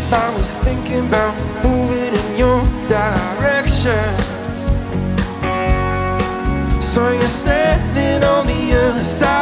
I was thinking about moving in your direction. So you're standing on the other side.